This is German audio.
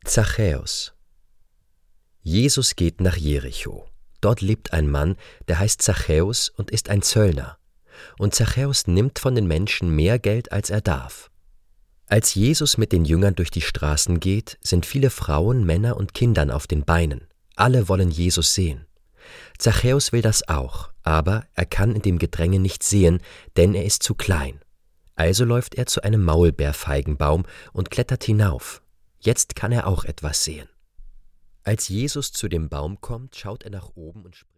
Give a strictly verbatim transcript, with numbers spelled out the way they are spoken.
Zachäus. Jesus geht nach Jericho. Dort lebt ein Mann, der heißt Zachäus und ist ein Zöllner. Und Zachäus nimmt von den Menschen mehr Geld, als er darf. Als Jesus mit den Jüngern durch die Straßen geht, sind viele Frauen, Männer und Kinder auf den Beinen. Alle wollen Jesus sehen. Zachäus will das auch, aber er kann in dem Gedränge nicht sehen, denn er ist zu klein. Also läuft er zu einem Maulbeerfeigenbaum und klettert hinauf. Jetzt kann er auch etwas sehen. Als Jesus zu dem Baum kommt, schaut er nach oben und spricht: